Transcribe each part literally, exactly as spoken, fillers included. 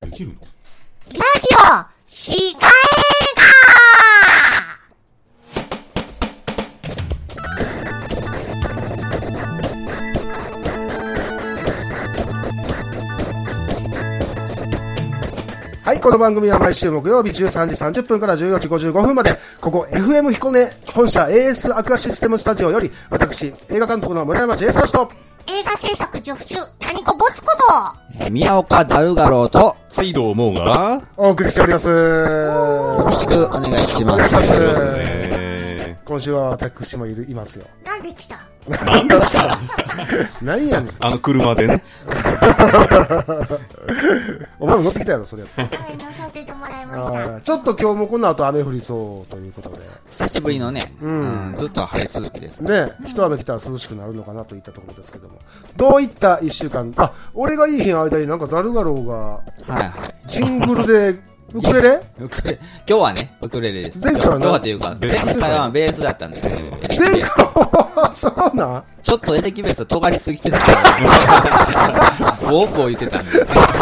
できるの？ ラジオしがえはい、この番組は毎週木曜日じゅうさんじさんじゅっぷんからじゅうよじごじゅうごふんまで、ここ エフエム 彦根本社 エーエス アクアシステムスタジオより、私、映画監督の村山千恵さんと、 映画制作助手、谷子ボツコえー、宮岡ダルガローと、 はいどうもが、 お送りしております。 よろしくお願いします。 お願いしますね。 今週は私もいる、いますよ。 なんで来たなんだか何やねん。 あの車でね。 お前も乗ってきたやろ、それ。 はい、乗させてもらいました。 ちょっと今日もこの後雨降りそうということで。 久しぶりのね、 うんうん、ずっと晴れ続きですね。 ね、一雨来たら涼しくなるのかなといったところですけども。どういった一週間、あ、俺がいい日の間になんかダルガローが、 はいはい。 ジングルで、ウクレレウクレ今日はね、ウクレレです。 前回はな今日はというか、 ベース前回はベースだったんですけど、エレキ前ベース回そうなんちょっとエレキベース尖りすぎてたから、ボーボー言ってたんで。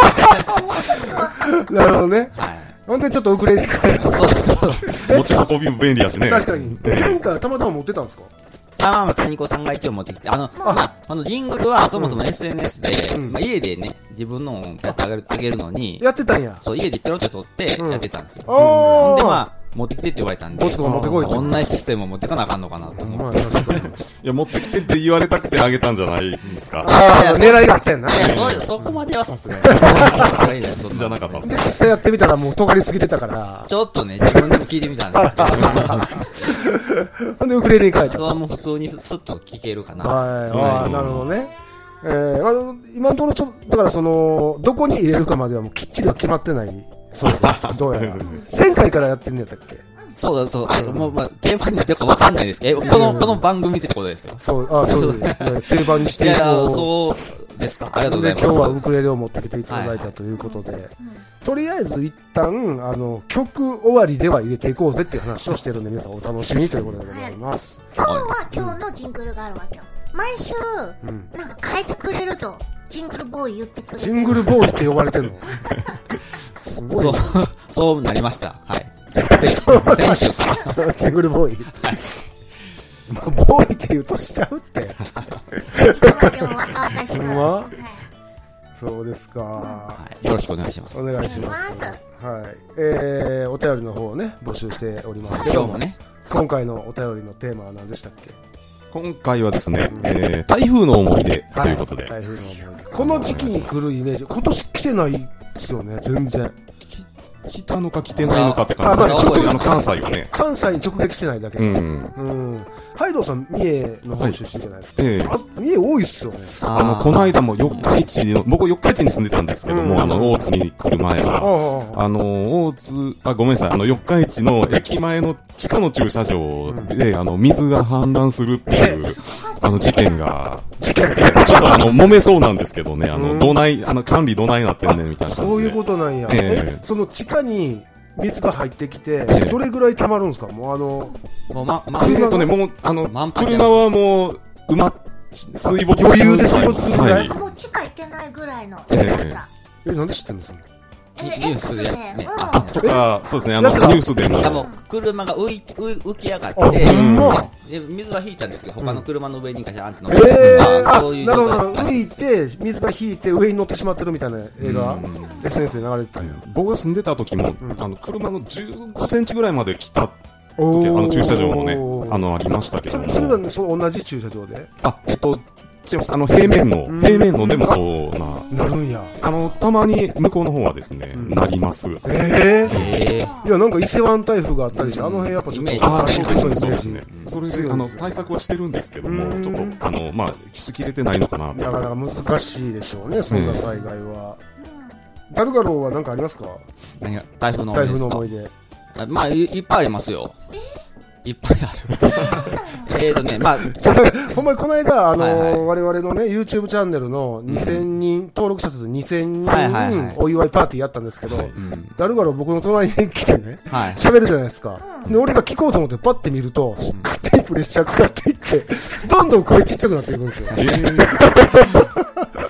なるほどね。 はい。 ほんでちょっとウクレレに変えた。 そうそう。 持ち運びも便利やしね。 確かに。前回たまたま持ってたんですか？ あ、まあまあ、谷子さんが一応持ってきて、あの、まあ、あの、ジングルはそもそも エスエヌエス で、 うんまあ、家でね、自分のをやってあげる、あげるのに、 やってたんや。 そう、家でペロって撮ってやってたんですよ。 うんおーで、まあ、持ってきてって言われたんで、 ボツコが持ってこいと。 同じシステムを持ってかなあかんのかなと思まあって。 確かに。 いや、持ってきてって言われたくてあげたんじゃないですか。 ああ、狙いがあったんやな。 いや、それ、そこまではさすがに。さすがにねそんじゃなかったんですで、 か。 実際やってみたらもう尖りすぎてたから。 ちょっとね、自分でも聞いてみたんですけど、 ほんでウクレレに変えた。 それはもう普通にスッと聞けるかな。 はい。ああ、なるほどね。えー、あの、今のところちょっと、だからその、どこに入れるかまではもうきっちりは決まってない。そうだ。どうやら。前回からやってんのやったっけ？ そうだ、そう、あ、もう、まあ、定番になってるかわかんないですけど、え、この、この番組ってことですよ。 そう、あそう、定番にしていいやいや、 こう。 そうですか。ありがとうございます。 今日はウクレレを持ってきていただいはいはいたということで、とりあえず一旦、あの、曲終わりでは入れていこうぜっていう話をしてるんで、皆さんお楽しみということでございます。 今日は今日のジングルがあるわけよ。毎週、 うんなんか変えてくれると、ジングルボーイ言ってくれる。 ジングルボーイって呼ばれてんのすごいそう、そうなりました。はい。先週先週から。 ジングルボーイ。 はい。 まあ、ボーイって言うとしちゃうって。 まあでも若々しく。 ほんまはいそうですか。 はい。よろしくお願いします。 お願いします。 お願いしはい。えー、お便りの方をね、募集しておりますけど今日もね。 今回のお便りのテーマは何でしたっけ？ 今回はですね、えー、台風の思い出ということで。 台風の思い出。この時期に来るイメージ、今年来てないですよね、全然。 来たのか来てないのかって感じあですね。 まあちょっとあの関西がね。 関西に直撃してないだけ。 ううん。 ん。 ハイドウさん、三重の方出身じゃないですか。 ええあ、三重多いっすよね。 あの、この間も四日市の、僕四日市に住んでたんですけどうんも、あの、大津に来る前あは、 あ、 あの、大津、あ、ごめんなさい、あの、四日市の駅前の地下の駐車場で、あの、水が氾濫するっていう、あの、事件が、 事件ちょっとあの、揉めそうなんですけどね、あうんの、どない、あの、管理どないなってんねんみたいな感じで。 そういうことなんや。 えええ、その地下に水が入ってきて、 ええどれぐらい溜まるんですか？もうあの、 もう、ま、ま、 えーとね、もう、あの、 満杯車はもう、埋まっ、水没余裕で水没するぐらいあ、もう地下行けないぐらいの。 ええだったえ、なんで知ってんのそれ？ え、 ニュースで X ねうんあとか、そうですね、あの、ニやつがュースでも。 多分、車が浮いて、浮浮き上があ、 って、 ほんま。 で水が引いたんですけど、他の車の上にガシャンって乗っえて、 えー、あ、 まあそういうなるほど、 状態なるほど。浮いて、水が引いて上に乗ってしまってるみたいな映画、 うんエスエヌエス で流れてたんや。 僕が住んでた時も、あの、車のじゅうごセンチぐらいまで来たお時、あの、駐車場もね、 ーあの、ありましたけどもそれ、。それがね、その同じ駐車場であ、えっと、違います。あの、平面のうん、 平面のでもそうな、 なるんや。 あの、たまに向こうの方はですね、 んなります。 えええいや、なんか伊勢湾台風があったりして、あの辺やっぱちょっと、 イメージああ、 そうそうですね、 そうイメージそうですね。それで、あの、対策はしてるんですけども、 うんちょっと、あの、まあ、しきれてないのかなと。 なかなか難しいでしょうね、そんな災害は。ダルガローは何かありますか？ 何が台風の思台いですか風の思い出。 あまあい、いっぱいありますよ。いっぱいある。えーとね、まあ、 ほんまにこの間、あのーはいはい我々のね、YouTube チャンネルのにせんにん、登録者数にせんにん、 はいはいはいお祝いパーティーやったんですけど、 うん。 ダルガロー僕の隣に来てね、 はい。 喋るじゃないですか。で、俺が聞こうと思ってパッて見ると、勝手にプレッシャーかかっていって、どんどん声ちっちゃくなっていくんですよ。 えー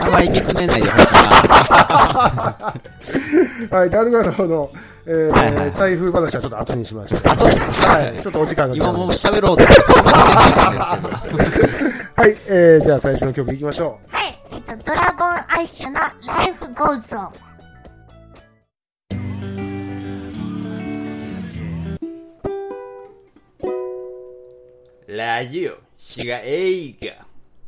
あまり見つめないでほしいな。 はい、ダルガロの、えーはいはいはい台風話はちょっと後にしました。 後ですはい、ちょっとお時間が来た今もうので。 喋ろうと思ってたんですけど。 はい、えー、じゃあ最初の曲いきましょう。 はい。えっと、ドラゴンアッシュのライフゴーズオン。 ラジオ、しが映画。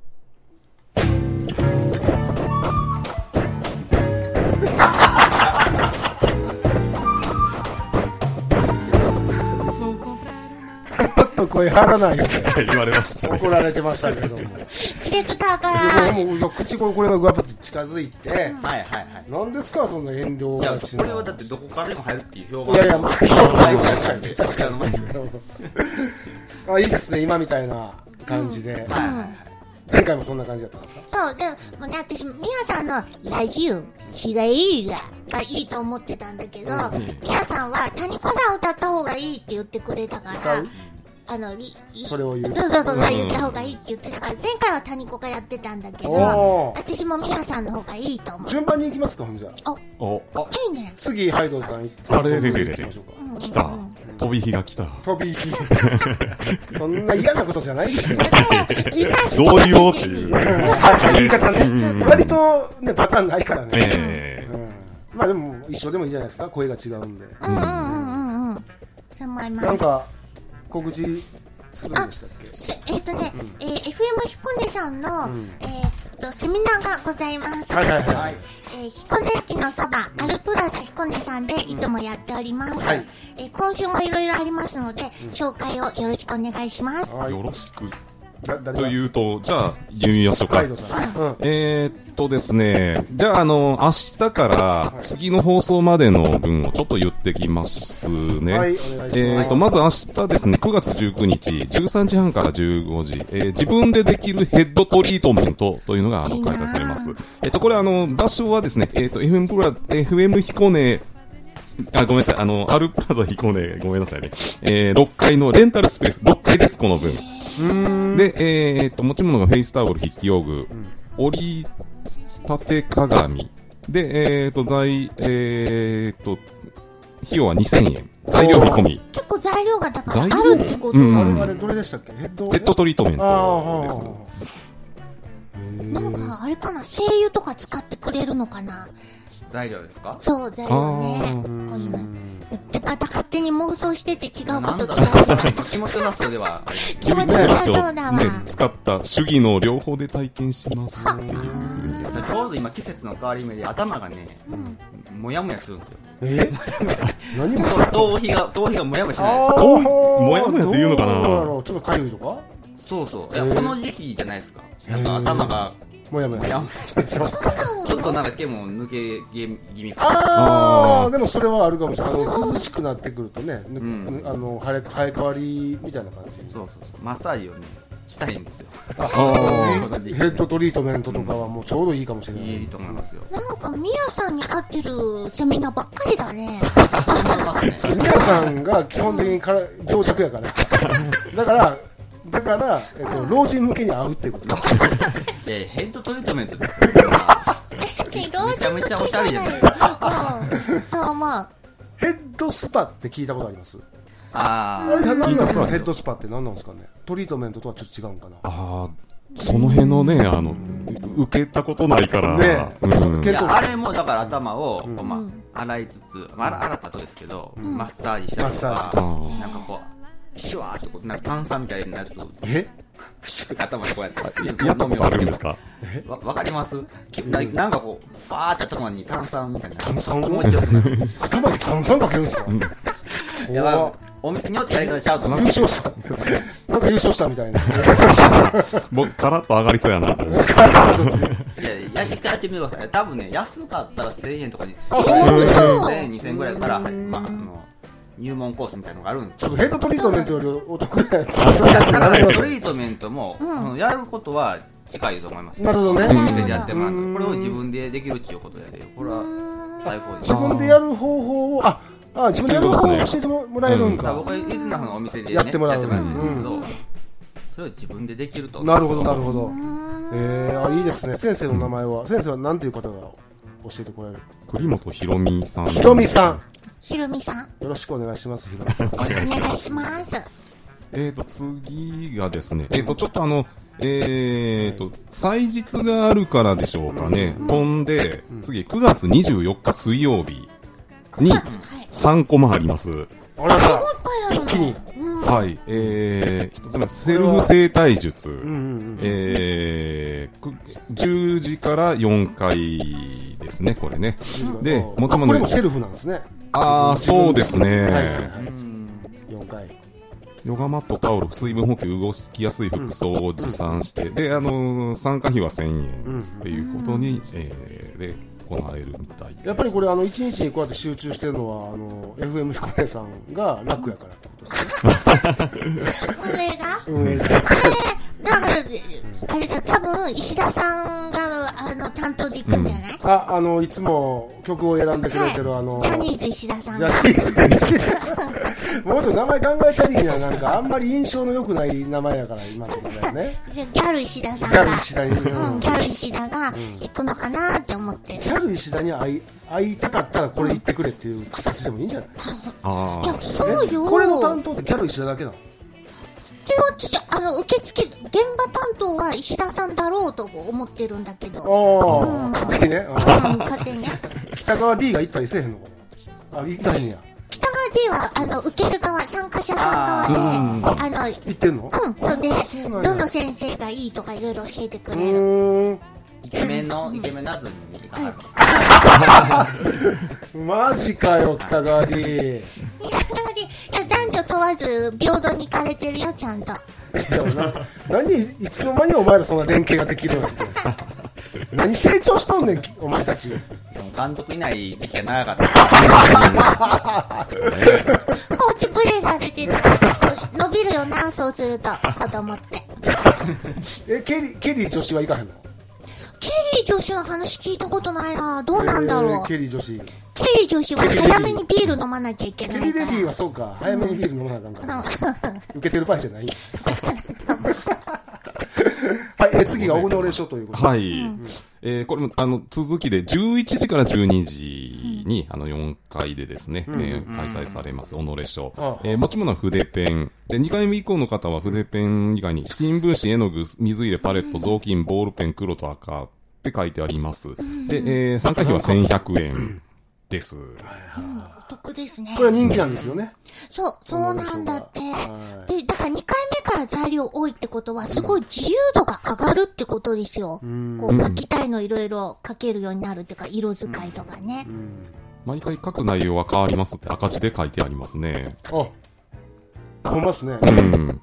ちょっと声張らないよ。 言われましたね。 怒られてましたけども。 ディレクターから、 もうもう口ここれがぐわっと近づいて、 はいはいはい。 何ですかそんな遠慮いや、 がしこれはだってどこからでも入るっていう評判。 いやいや、まあ、 確確かに。 確かに。 あ、いいですね、今みたいな感じで。 はいはいはい。 前回もそんな感じだったんですか？ そう、でもね、私、みやさんのラジオ、しが映画がいいと思ってたんだけど、みやさんは谷子さん歌った方がいいって言ってくれたから歌う、 あの、りそれを言う。 そうそうそう、言った方がいいって言ってたから、前回は谷子がやってたんだけど、 おー私もみやさんの方がいいと思う。 順番に行きますか、ほんじゃ。 お、 いいね。 次、ハイドルさん行って。 あれれれれれ行きましょうか。 うん来た。飛び火が来た。 飛び火。そんな嫌なことじゃないですよ。 どう言おうっていう。 言い方ね。割とね、パターンないからね。 ええうんまあでも、一緒でもいいじゃないですか、声が違うんで。 うんうんうんうんうん。そう思います。 なんか、告知するんでしたっけ？ しえっ、とね、えー、エフエム ひこねさんの、 んえーっと、セミナーがございます。 はいはいはい。 えー、彦根駅のそば、アルプラザ彦根さんでいつもやっております。 はいえー今週もいろいろありますので、紹介をよろしくお願いします。 はいよろしく。 だ誰がというと、じゃあ、言いましょうかハイ。ドルさん。うん。 えーっとですね、じゃあ、あの、明日から次の放送までの分をちょっと言ってきますね。 はい、お願いします。 えーっと、まず明日ですね、くがつじゅうくにち、じゅうさんじはんからじゅうごじ、えー自分でできるヘッドトリートメントというのが、あの、 いいな開催されます。えーっと、これあの、場所はですね、えーっと、エフエム プラ、エフエム 彦根、あ、ごめんなさい。あの、アルプラザ彦根、ごめんなさいね。えー、ろっかいのレンタルスペース、ろっかいです、この分。で、えー、っと、持ち物がフェイスタオル、筆記用具、折り立て鏡。で、えー、っと、材、えー、っと、費用はにせんえん。材料費込み。 結構材料がだから材料あるってこと、 うんあれ、あれ、どれでしたっけ？ヘッドヘッドトリートメンあトです。 あ、 なんかあれかな、精油とか使ってくれるのかな。 材料ですか？ そう、材料ね。 あこういうのでまた勝手に妄想してて違うこなんだと伝えてた。 気持ちよさそうではあります気持ちよさそうだわ。 ね、使った手技の両方で体験します。 それちょうど今季節の変わり目で頭がね、もやもやするんですよ。 え何も頭皮が、頭皮がもやもやしないです。 あーどうもやもやって言うのかなどうだろうちょっとかゆいとかそうそう。いや、この時期じゃないですか。なんか頭が、 もやもやもやもやしてちょっとなんか毛も抜け気味かああ、 あーでもそれはあるかもしれない。あの涼しくなってくるとね、ぬんあの生え生え変わりみたいな感じ。 そうそうそう。マッサージをね、したいんですよ。 あこの時期ヘッドトリートメントとかはもうちょうどいいかもしれない。 いいと思いますよ。 なんかミヤさんに合ってるセミナーばっかりだね。 そう思いますね。 皆さんが基本的にから病弱やから。だから、だから、えっと、老人向けに合うっていうこと。 えー、ヘッドトリートメントですよ。 別に老人向めちゃめちゃおしゃれじゃないけじゃないうん、そう思う。 ヘッドスパって聞いたことあります？ ああれ何なんですか？ 聞いたことあるヘッドスパって何なんですかね？トリートメントとはちょっと違うんかな。 あー、その辺のね、あの、受けたことないから。 ねうんけいや、あれもだから頭を、 うんこうまあ、洗いつつ、まあ、洗ったとですけど、マッサージしたりとマッサか、 あーなんかこう、シュワーってこう、なんか炭酸みたいなやつを、 えプシュって頭にこうやって、 やったことあるんですか？ わわかりますきななんかこう、ファーって頭に炭酸みたいな。 炭酸を気持ちよくなる。 頭に炭酸かけるんですか？ いや、まあお店によってやり方ちゃうと思う優。勝した。なんか優勝したみたいな。 僕、カラッと上がりそうやなと思って。 いや、やりやってみてください。多分ね、安かったらせんえんとかに、 あ、そうなんですか。 せんえん、にせんえんぐらいから、まあ、あの、入門コースみたいなのがあるんですよ。 ちょっとヘッドトリートメントよりお得なやつ。 だからなるトリートメントも、あのやることは近いと思いますよ。 ほどね。 お店でやってもらうこれを自分でできるっていうことやで、これは最高です。 自分でやる方法を、あ、あ自分でやる方法を教えてもらえるんか。 だから僕はイズナのお店で、ね、 やってもらうやってもらうんですけど、それを自分でできると。 なるほど、なるほど。 えー、あ、いいですね。先生の名前は、先生は何ていう方が教えてこられる？ 栗本ひろみさん。 ひろみさん。 ひろみさん。 よろしくお願いします、ひろみさん。 お願いします。 えーと、次がですね、えーと、ちょっとあの、えーと、祭日があるからでしょうかね。 うん、 飛んで、次、くがつにじゅうよっか水曜日にさんコマあります。 あらら、 一気に。 はい、えー、一つ目、セルフ整体術。えー、じゅうじからよんかいですね、これね。で、 もともとこれもセルフなんですね。 あー、そうですね。はいはいはい。 よんかい。 ヨガマット、タオル、水分補給、動きやすい服装を持参して、うん、で、あのー、参加費はせんえんっていうことに、うん、えー、で、行われるみたいです。 やっぱりこれ、あの、一日にこうやって集中してるのは、あの、エフエム 彦根さんが楽やからってことですね。 運営が運営が。 なんか、あれだ、多分、石田さんが、あの、担当で行くんじゃない、 うん、あ、あの、いつも曲を選んでくれてる、はい、あの、 ジャニーズ石田さんが。 ジャニーズ石田さん。もうちょっと名前考えたりには、なんか、あんまり印象の良くない名前やから、今のところだよね。 じゃギャル石田さんが。 ギャル石田に。 うん、ギャル石田が行くのかなって思ってる。 ギャル石田に会い、会いたかったらこれ言ってくれっていう形でもいいんじゃない？ ああ。いや、そうよ。 これの担当ってギャル石田だけなの？ 違う違う、あの、受付、現場担当は石田さんだろうと思ってるんだけど。 ああ、うん、勝手にね。 うん、勝手にね。 北川 D が行ったりせえへんのかな？あ、行ったんや。 北川 D は、あの、受ける側、参加者さん側で、あ, あの、 行ってんの？ うん、それで、どの先生がいいとかいろいろ教えてくれる。 イケメンの、イケメンのやつに行かない。マジかよ、北川 D。 北川 D、いや、男女問わず平等に行かれてるよ、ちゃんと。 いやな、何、いつの間にお前らそんな連携ができるのって。何成長しとんねん、お前たち。 監督いない時期が長かった。 放置プレイされてる。伸びるよな、そうすると、子供って。 え、ケリー、ケリー女子は行かへんの？ ケリー女子の話聞いたことないな。どうなんだろう。 えー、ケリー女子。 ケリー女子は早めにビール飲まなきゃいけないから。 ケリーレディーはそうか。早めにビール飲まなあかんから。受けてる場合じゃない。はい、え次が己書ということで。 はい。うん、えー、これも、あの、続きで、じゅういちじからじゅうにじに、うん、あの、よんかいでですね、うん、えー、開催されます、己書。うん、えー、持ち物は筆ペン。で、にかいめ以降の方は筆ペン以外に、新聞紙、絵の具、水入れ、パレット、雑巾、ボールペン、黒と赤って書いてあります。で、えー、参加費はせんひゃくえんです。うん、 お得ですね。 これは人気なんですよね。 そう、そうなんだって。で、だからにかいめから材料多いってことは、すごい自由度が上がるってことですよ。うん、こう、書きたいのいろいろ書けるようになるっていうか、色使いとかね。うんうん、 毎回書く内容は変わりますって赤字で書いてありますね。 あ、ほんますね。 うん。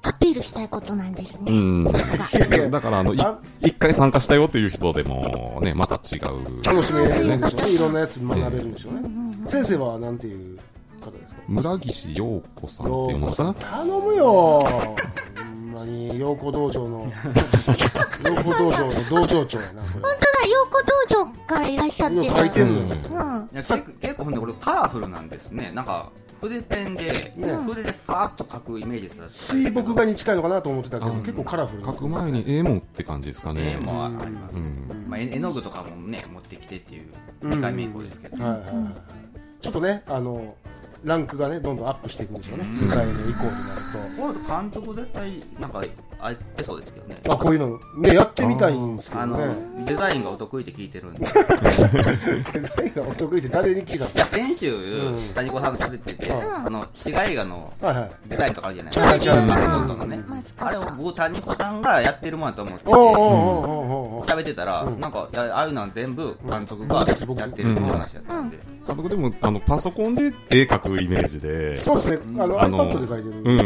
アピールしたいことなんですね。 うん。だからあの、一回参加したよっていう人でもね、また違う。 楽しめるんでしょうね。いろんなやつ学べるんでしょうね。先生はなんていう方ですか？ 村岸陽子さんっていうのかな？ 頼むよ。ほんまに陽子道場の陽子道場の道場長やな。 本当だ、陽子道場からいらっしゃってる。 書いてんのよ。 うん。結構ほんでこれカラフルなんですね。なんか。筆ペンで、ね、筆でファーッと描くイメージだった。 水墨画に近いのかなと思ってたけど、結構カラフル。 描く前に絵もって感じですかね。 絵もあります。うん、まあ、絵の具とかもね、持ってきてっていうにかいめ以降ですけど。うん、はいはいはい。 ちょっとね、あの、ランクがね、どんどんアップしていくんでしょうね。にかいめ以降になると。 これ監督絶対、なんか、あってそうですけどね。 あ、こういうの、ね、やってみたいんですけどね。あの、デザインがお得意って聞いてるんで。 デザインがお得意って誰に聞いたの？ いや、先週、うん、谷子さんと喋ってて、うん、あの、市街画のデザインとかあるじゃないですか。 はいはい、 マスコットのね。あれを僕、谷子さんがやってるもんだと思ってて、喋ってたら、うん、なんか、ああいうのは全部監督がやってるって話だったんで。 監督でも、あの、パソコンで絵描くイメージで。 そうですね。あの、iPad で描いてる。うん。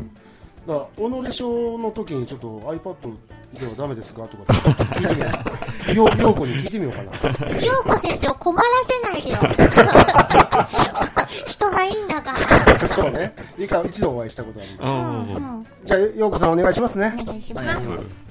だから、己書の時にちょっと iPad ではダメですかとか聞いてみよう。ようこに聞いてみようかな。 ようこ先生を困らせないでよ。人がいいんだから。 そうね。いいか、一度お会いしたことあるんで。うんうん、じゃあ、ようこさんお願いしますね。 お願いします。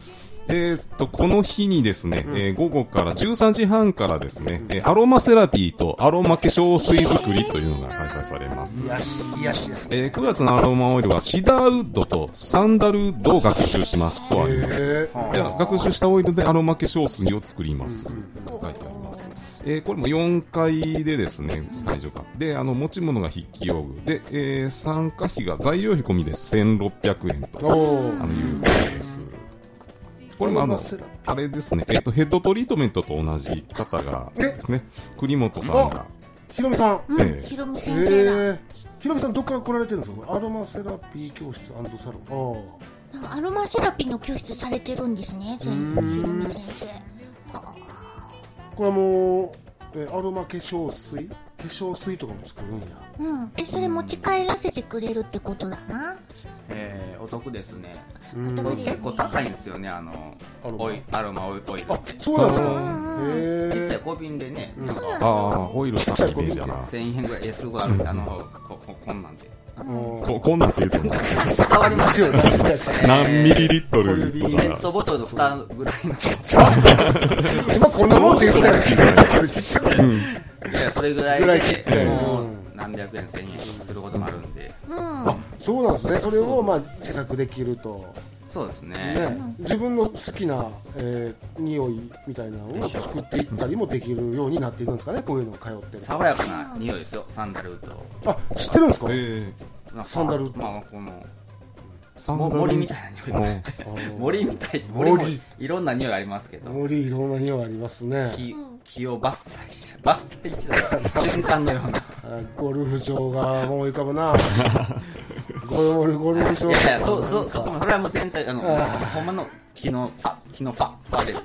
えー、っと、この日にですね、うん、えー、午後からじゅうさんじはんからですね、うん、えー、アロマセラピーとアロマ化粧水作りというのが開催されます。 いやし、いやしですね。えー、くがつのアロマオイルはシダーウッドとサンダルウッドを学習しますとあります。学習したオイルでアロマ化粧水を作ります。うん、と書いてあります。えー、これもよんかいでですね、会場が。で、あの、持ち物が筆記用具。で、えー、参加費が材料費込みでせんろっぴゃくえんと、あの、いうことです。これもあの、あれですね、えっと、ヘッドトリートメントと同じ方がですね、栗本さんが。 ひろみさん。 うん、えー、ひろみ先生だ。えー、 ひろみさんどっから来られてるんですか？アロマセラピー教室&サロン。アロマセラピーの教室されてるんですね、ひろみ先生。はあ、 これもう、えー、アロマ化粧水化粧水とかも作るんや。 うん。え、それ持ち帰らせてくれるってことだな。 えー、お得ですね。 お得ですね。 結構高いんですよね、あの、オイアロマオイル。 あ、そうなんですか。 へー。ちっちゃい小瓶でね、 うん、ああ、オイル高いイメージやな。 せんえんぐらい、え、すごいあるんですあの、こ、こ、こんなんで。 こ, こんなんって言うと思う。 触りますよね。 何ミリリットルとか。 ペットボトルの蓋ぐらいの。 今こんなもんって言うからちっちゃい。それちっちゃい。 いや、それぐらいで、もう何百円、千円することもあるんで。 あ、そうなんですね。それをまあ自作できると。 そうですね。 ね、自分の好きな、えー、匂いみたいなのを作っていったりもできるようになっているんですかね、こういうのを通ってる。 爽やかな匂いですよ、サンダルウッド。 あ、知ってるんですか？ えー、サンダルウッド。 まあ、このサンダル森みたいな匂いです。森みたい。森もいろんな匂いありますけど。 森いろんな匂いありますね。 木、木を伐採して、伐採した瞬間のような。 ゴルフ場が思い浮かぶな。ゴルフ、ゴルフ場。 いやいや、そう、そう、そこも、それはもう全体、あの、ほんまの木のファ、木のファ、ファです。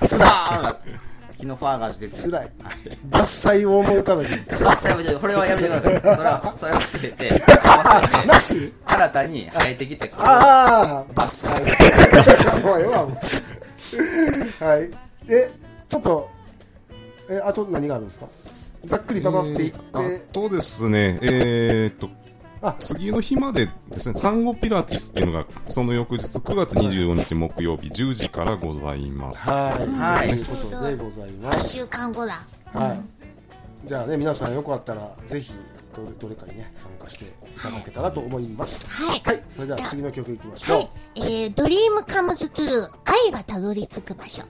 ファー木のファーが出てつらい。伐採を思い浮かべて。 伐採はやめて、これはやめてください。それは、それは忘れて。 なし新たに生えてきて、 ああ、伐採。もうええわ。はい。え、ちょっと、え、あと何があるんですか？ざっくりばばっていって。 えー、あとですね、えー、っと、あ、次の日までですね、産後ピラティスっていうのが、その翌日くがつにじゅうよっか木曜日じゅうじからございます。 はい。 はい。 ということでございます。 いっしゅうかんごだ。 はい。じゃあね、皆さんよかったら、ぜひ、どれ、どれかにね、参加していただけたらと思います。 はい。 はい。それでは次の曲いきましょう。はい。 えー、ドリームカムズトゥルー、愛がたどり着く場所。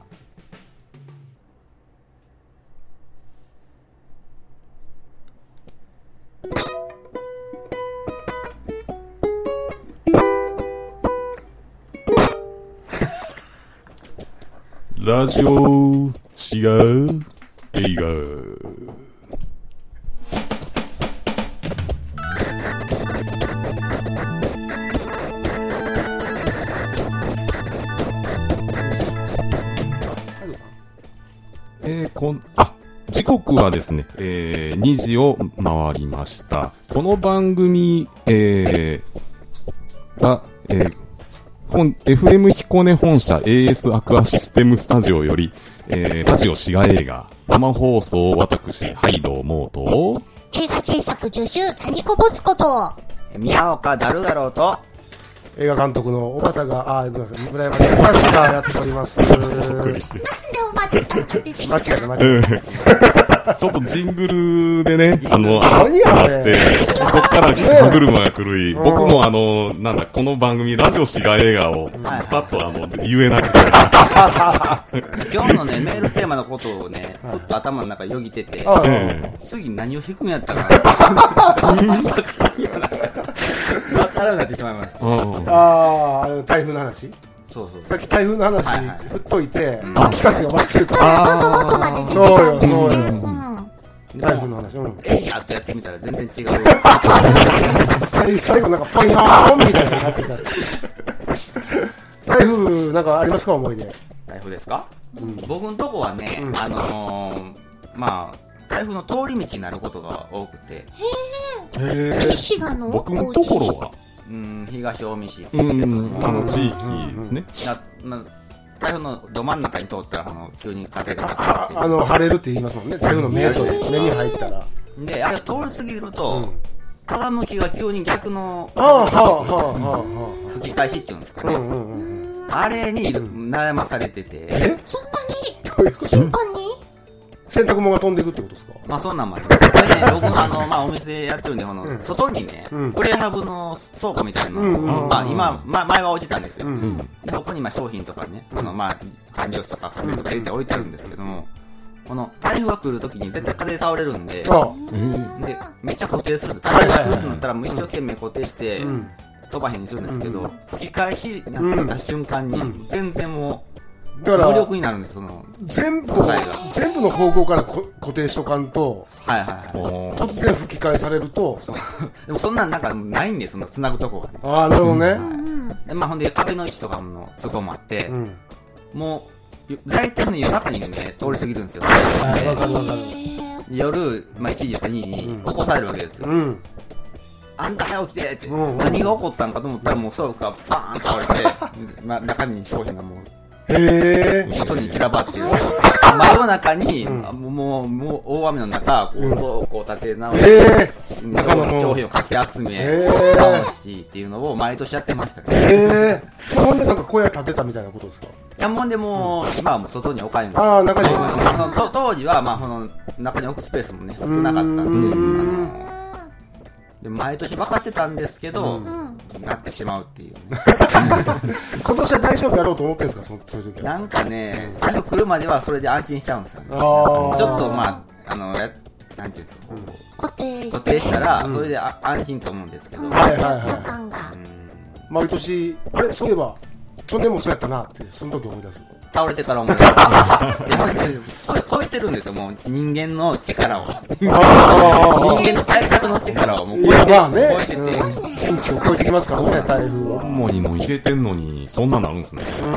ラジオ違う映画えー、こん、あ、時刻はですね、えー、にじを回りました。この番組、えー、が、えー、本 エフエム 彦根本社 エーエス アクアシステムスタジオより、えー、ラジオ滋賀映画、生放送私、ハイドウモーと、 映画制作助手、谷子ぼつこと、 宮岡ダルガローと、 映画監督の小畑が、あー、ごめんなさい、村山優しがやっております。なんでお畑さんが出てきた？ 間違えた、間違えた。ちょっとジングルでね、あの、 あって、 そっから歯車が狂い、僕もあの、なんだ、この番組、ラジオ滋賀映画を、パッとあの、言えなくて。 今日のね、メールテーマのことをね、ふっと頭の中よぎってて、次何を弾くんやったかな。わからなくなってしまいました。 ああ、台風の話？ そうそう。 さっき台風の話振っといて、秋風が待ってると。 ああ、元々まで出てそうよ、 たんですそうよ。 うん台風の話。うん。 えいやっとやってみたら全然違う。 最後なんかポイーンみたいになってた。台風なんかありますか、思い出？ 台風ですか？僕のとこはね、あの、まあ、台風の通り道になることが多くて。 へえ。え、滋賀の僕のところはうん、東近江市ですけど、あの地域ですね。 な、な、台風のど真ん中に通ったら、あの、急に風がああの、晴れるって言いますもんね。台風の目と、目に入ったら。 で、あれ通り過ぎると、風向きが急に逆の、 ああ、はあ、はあ、はあ。 吹き返しっていうんですかね。 あれに悩まされてて。 えそんなに頻繁に洗濯物が飛んでいくってことですか？ まあそんなんもあります。これね、僕のあの、まあお店やってるんで、この、外にね、プレハブの倉庫みたいなのを、まあ今、まあ前は置いてたんですよ。で、ここにまあ商品とかね、あの、まあ、管理用とか紙とか入れて置いてあるんですけども、この台風が来るときに絶対風で倒れるんで、で、めっちゃ固定するんです。台風が来るってなったらもう一生懸命固定して、飛ばへんにするんですけど、吹き返しになった瞬間に、全然もう、だから無力になるんです、その全部全部の方向からこ固定しとかんと、 はいはいはい、 突然吹き替えされると、 でもそんなんなんかないんで、そのつなぐとこが、ね、 ああなるほどね、 でまあ、ほんで壁の位置とかの都合もあって、うん、もう大体の夜中にね通り過ぎるんですよ、はい、わかるわかる。夜、まあ、いちじとかにじに起こされるわけですよ、うん、あんた早起きてって、うん、何が起こったんかと思ったらもうソファがバーンと倒れてまあ、中に商品がもうへー外に散らばっている。真夜中に、うん、もう、もう大雨の中、こう、倉庫を立て直して、商品をかき集め、直しっていうのを毎年やってましたね。 へー。ほんでなんか小屋建てたみたいなことですか？ いや、もんでもう、今はもう外に置かれる。 ああ、中に置く。当時は、まあ、この、中に置くスペースもね、少なかったんで、で毎年分かってたんですけど、うん、なってしまうっていう、ね、 今年は大丈夫やろうと思ってるんですか？そういう時はなんかね、最後来るまではそれで安心しちゃうんですよね。ちょっとまああのやなんていうんですか、うん、 固定固定したら、うん、それであ安心と思うんですけど、 うん、はいはいはい、毎年あれそういえば去年もそうやったなってその時思い出す。 倒れてから思い出す。超えてるんですよ、もう人間の力を。人間の対策の力をもう超えて、まあね、超えてて。 人知を超えてきますからね、台風は。 主にもう入れてんのに、そんななるんですね。 うん。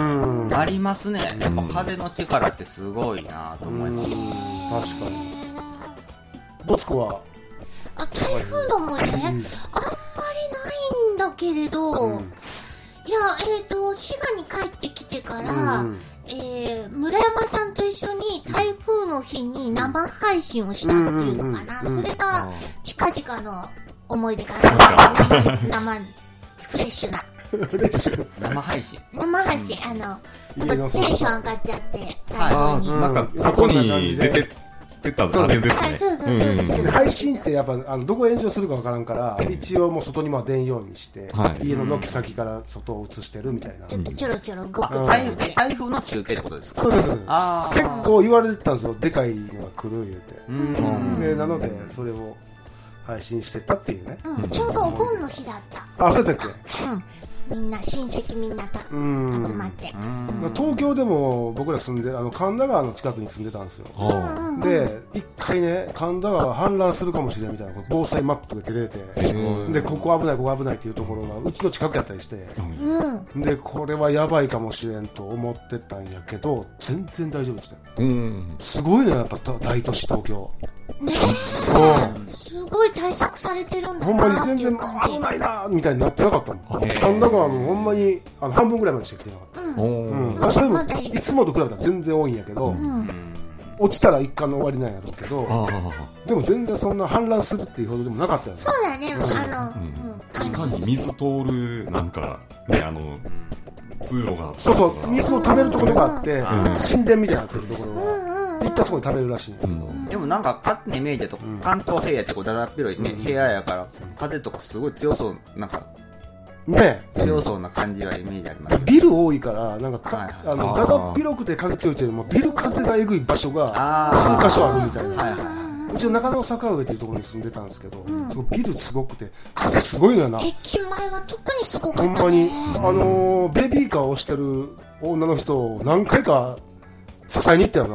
ありますね。やっぱ風の力ってすごいなと思います。 確かに。ボツコはあ、台風の思い出、あんまりないんだけれど、いや、えっと、滋賀に帰ってきてから、えー、村山さんと一緒に台風の日に生配信をしたっていうのかな、それが近々の思い出かな。生、生フレッシュなフレッシュ生配信生配信、あのやっぱテンション上がっちゃって台風に、 なんか外に出てってたあれですね。 そうそうそうそう。 配信ってやっぱあのどこ炎上するかわからんから、一応もう外にも出んようにして、はい、家の軒先から外を映してるみたいな。 ちょっとちょろちょろ動く。 台風の中継ってことですか？ そうです。あ結構言われてたんですよ。でかいのが来る言うて。うんでなのでそれを配信してたっていうね。 うん、ちょうどお盆の日だった。 あ、そうだっけ？ うん。みんな親戚みんなた集まって、 東京でも僕ら住んであの神田川の近くに住んでたんですよ。で一回ね神田川氾濫するかもしれんみたいな防災マップが出てて、でここ危ないここ危ないっていうところがうちの近くやったりして、うん、でこれはやばいかもしれんと思ってたんやけど全然大丈夫でしたよ。うん、すごいねやっぱ大都市東京。 ねえ、すごい対策されてるんだなっていう感じ。 ほんまに全然危ないなみたいになってなかったの。神田川もほんまにあの半分ぐらいまでしか来てなかった。うんうん、それもいつもと比べたら全然多いんやけど、うん、落ちたら一貫の終わりなんやろうけど、でも全然そんな氾濫するっていうほどでもなかったよね。 そうだね、あの、 時間に水通るなんかねあの通路がそうそう水を食べるところがあって、神殿みたいになってるところが。行ったところに食べるらしい、うん、 でもなんか勝手にイメージだと、うん、関東平野ってこうだだっ広い、ねうん、部屋やから風とかすごい強そうなんかね強そうな感じがイメージあります、ね、 ビル多いからなんかか、はい、あのだだっ広くて風強いというよりもビル風がえぐい場所が数箇所あるみたいな、はいはい、うちの中野坂上っていうところに住んでたんですけど、うん、そビルすごくて風すごいのよな。 駅前は特にすごかったね。 ほんまにあのー、ベビーカーをしてる女の人を何回か支えに行ったよな。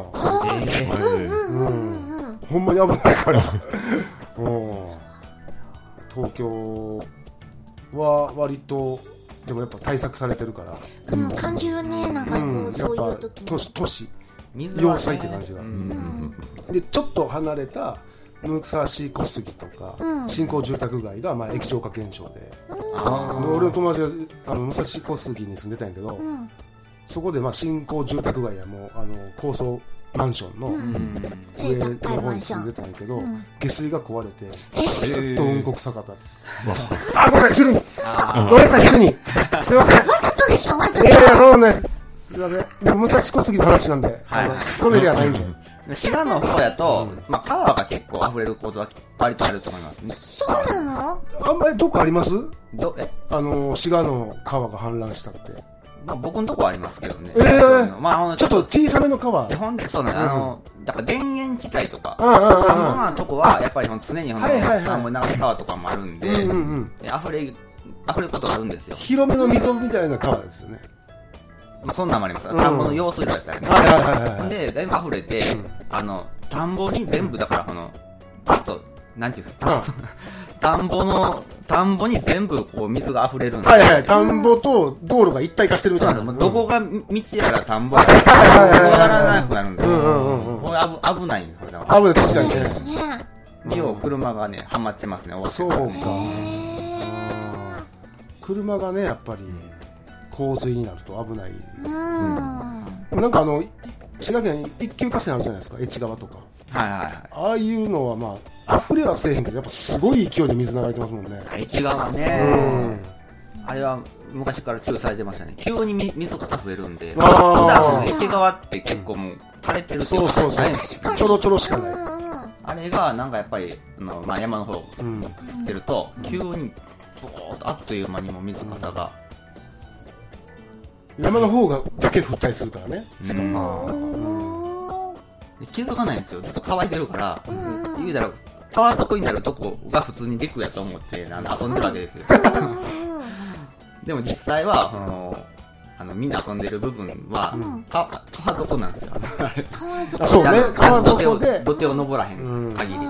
ほんまに危ないから東京は割とでもやっぱ対策されてるから、 うん、感じるねなんかこう、うん、そういう時に都市都市要塞って感じが、うん、でちょっと離れた武蔵小杉とか、うん、新興住宅街がまあ液状化現象で、うん、俺の友達があの武蔵小杉に住んでたんやけど、うん、そこでまあ新興住宅街やもうあの高層マンションの上の方に住んでたんやけど、うん、下水が壊れてずっとうんこ臭かったです。あ、ごめんなさい、昼にごめんなさい、昼にすいません。 わざとことでしょ、わざと。 いやいや、そうなんです。すいません。でも、武蔵小杉の話なんで、はい。これではないんで。 滋賀の方やと、まあ、川が結構溢れることは割とあると思いますね。 そうなの？ あんまりどこあります？ ど、えあの、滋賀の川が氾濫したって。 まあ、僕のとこはありますけどね。 えー、 まあ、あのちょっと小さめの川。 え、ほんで、そうなん、うん、あの、だから田園地帯とか、 ああ、ああ、 田んぼなとこは、やっぱり常にほんの、 はいはいはい、 田んぼ流す川とかもあるんで、うんうんうん、溢れ、溢れることがあるんですよ。 広めの溝みたいな川ですよね。 まあ、そんなんもあります。田んぼの用水路だったらね。 はいはいはいはい。 で、全部溢れて、うん、あの、田んぼに全部、だから、この、あと、なんていうんですか、田んぼの、田んぼに全部こう水が溢れるんで。 はいはい、田んぼと道路が一体化してるみたいな。 そうなんです。どこが道やら田んぼやら、わからなくなるんですよ。これ危危ないんですよ。 危ない、確かにね。 利用車がね、はまってますね、 そうか。車がね、やっぱり、洪水になると危ない。うん。なんかあの、滋賀県一級河川あるじゃないですか、越川とか。 はいはいはい。 ああいうのはまあ、溢れはせえへんけど、やっぱすごい勢いで水流れてますもんね。 越川ね。あれは昔から注意されてましたね。急に水かさ増えるんで。普段越川って結構もう垂れてるっていうかないんですよ。ちょろちょろしかない。 あれがなんかやっぱり、あのまあ、山の方出ると、急に、ぼーっとあっという間にも水かさが。 山の方がだけ降ったりするからね。 うん、気づかないんですよ。ずっと乾いてるから、言うたら川底になるとこが普通に陸やと思って遊んでるわけですよ。でも実際は、あの、あのみんな遊んでる部分は、うん、川底なんですよ。 川底そうね、川底で土手を登らへん限りね。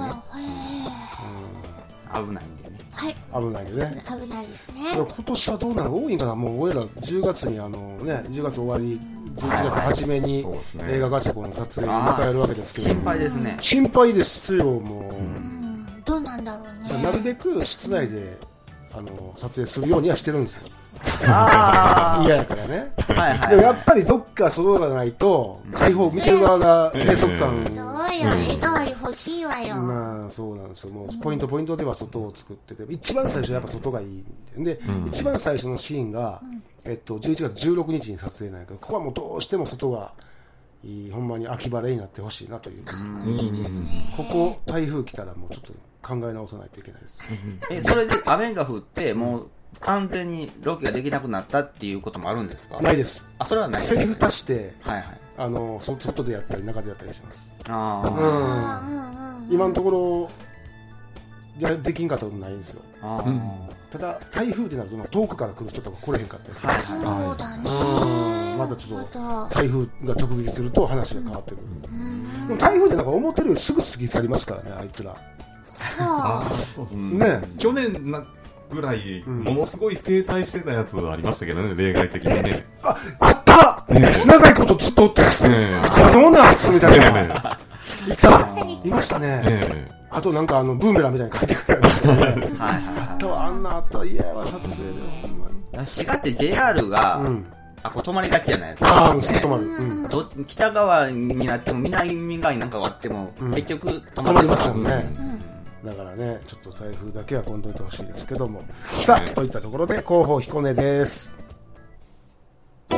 危ないんでね。 はい。 危ないでね。 危ないですね。 今年はどうなの？多いんかな。もう俺らじゅうがつにあのね、じゅうがつ終わり、じゅういちがつ初めに映画ガチャコンの撮影を迎えるわけですけど。 心配ですね。 心配ですよ、もう。 どうなんだろうね。 なるべく室内であの撮影するようにはしてるんですよ。 あ嫌やからね。 はいはい。 でもやっぱりどっか外がないと開放見てる側が閉塞感。 そうよ、絵代わり欲しいわよ。 まあそうなんですよ。もうポイントポイントでは外を作ってて、一番最初やっぱ外がいいんで、で一番最初のシーンがえっとじゅういちがつじゅうろくにちに撮影なんやけど、ここはもうどうしても外がいい、ほんまに秋晴れになってほしいなという。 いいですね。 ここ台風来たらもうちょっと考え直さないといけないです。 え、それで雨が降ってもう完全にロケができなくなったっていうこともあるんですか？ ないです。 あ、それはないです。 セリフ足して、 はいはい、 あの外でやったり中でやったりします。 ああ、うん、今のところやできんかったことないんですよ。 あ、 ただ台風ってなると遠くから来る人とか来れへんかったりする。 はいはい、そうだね。 またちょっと台風が直撃すると話が変わってくる。でも台風ってなんか思ってるよりすぐ過ぎ去りますからね、あいつら。 ああ、そうですね。 ね、 去年なぐらい、ものすごい停滞してたやつありましたけどね、例外的にね。 あ、あった、ね、長いことずっとおったやつ。ね、どんなやつみたいな。ね、いた、いましたね。ね、あとなんかあのブーメランみたいに帰ってくるやつ、ね。はいはいはい。あったわ、あんなあったわ、いやわ、撮影で。 滋賀って ジェイアール が、うん、あ、こう止まりがちじゃないですか。 ああ、すぐ止まる。うん、 ど北側になっても南側になんかがあっても、うん、結局止まりますもんね。だからね、ちょっと台風だけは今度いてほしいですけども。さあ、といったところで、広報彦根です。